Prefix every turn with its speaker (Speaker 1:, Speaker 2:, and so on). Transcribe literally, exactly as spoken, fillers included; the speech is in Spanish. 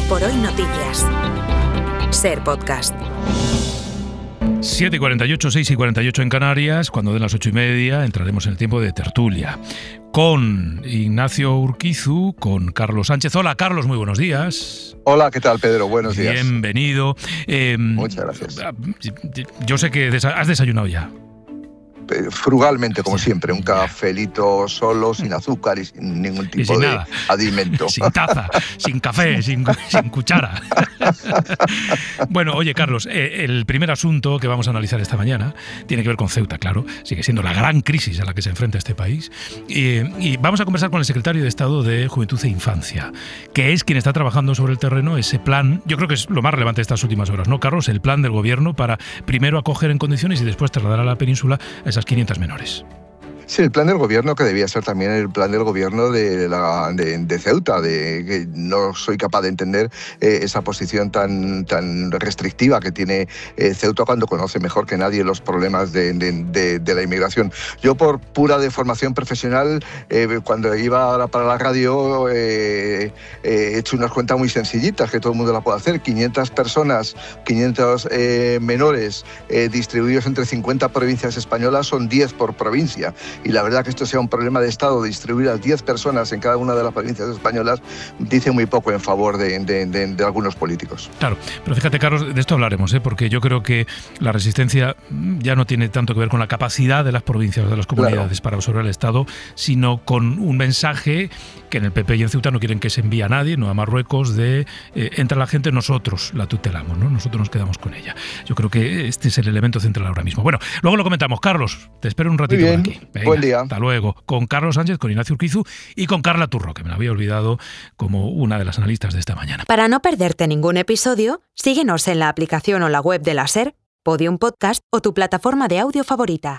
Speaker 1: Por Hoy Noticias. Ser Podcast.
Speaker 2: siete y cuarenta y ocho, seis y cuarenta y ocho en Canarias. Cuando den las ocho y media entraremos en el tiempo de tertulia con Ignacio Urquizu, con Carlos Sánchez. Hola, Carlos, muy buenos días.
Speaker 3: Hola, ¿qué tal, Pedro? Buenos días.
Speaker 2: Bienvenido. Eh,
Speaker 3: Muchas gracias.
Speaker 2: Yo sé que desa- has desayunado ya.
Speaker 3: Frugalmente, como
Speaker 2: Sí.
Speaker 3: siempre, un cafelito solo, sin azúcar y sin ningún tipo
Speaker 2: sin
Speaker 3: de
Speaker 2: nada.
Speaker 3: alimento.
Speaker 2: Sin taza, sin café, sin, sin cuchara. Bueno, oye, Carlos, eh, el primer asunto que vamos a analizar esta mañana tiene que ver con Ceuta, claro. Sigue siendo la gran crisis a la que se enfrenta este país. Y, y vamos a conversar con el secretario de Estado de Juventud e Infancia, que es quien está trabajando sobre el terreno ese plan. Yo creo que es lo más relevante de estas últimas horas, ¿no, Carlos? El plan del gobierno para primero acoger en condiciones y después trasladar a la península a esas quinientas menores.
Speaker 3: Sí, el plan del gobierno, que debía ser también el plan del gobierno de, la, de, de Ceuta, de que no soy capaz de entender eh, esa posición tan, tan restrictiva que tiene eh, Ceuta cuando conoce mejor que nadie los problemas de, de, de, de la inmigración. Yo, por pura deformación profesional, eh, cuando iba para la radio eh, eh, he hecho unas cuentas muy sencillitas que todo el mundo la puede hacer. quinientas personas, quinientos eh, menores eh, distribuidos entre cincuenta provincias españolas son diez por provincia. Y la verdad que esto sea un problema de Estado, distribuir a diez personas en cada una de las provincias españolas, dice muy poco en favor de, de, de, de algunos políticos.
Speaker 2: Claro, pero fíjate, Carlos, de esto hablaremos, ¿eh? Porque yo creo que la resistencia ya no tiene tanto que ver con la capacidad de las provincias o de las comunidades, claro, para absorber el Estado, sino con un mensaje que en el P P y en Ceuta no quieren que se envíe a nadie, no a Marruecos, de eh, entra la gente, nosotros la tutelamos, ¿no? Nosotros nos quedamos con ella. Yo creo que este es el elemento central ahora mismo. Bueno, luego lo comentamos. Carlos, te espero un ratito por aquí. Venga,
Speaker 3: buen día.
Speaker 2: Hasta luego. Con Carlos Sánchez, con Ignacio Urquizu y con Carla Turro, que me la había olvidado como una de las analistas de esta mañana.
Speaker 1: Para no perderte ningún episodio, síguenos en la aplicación o la web de la SER, Podium Podcast o tu plataforma de audio favorita.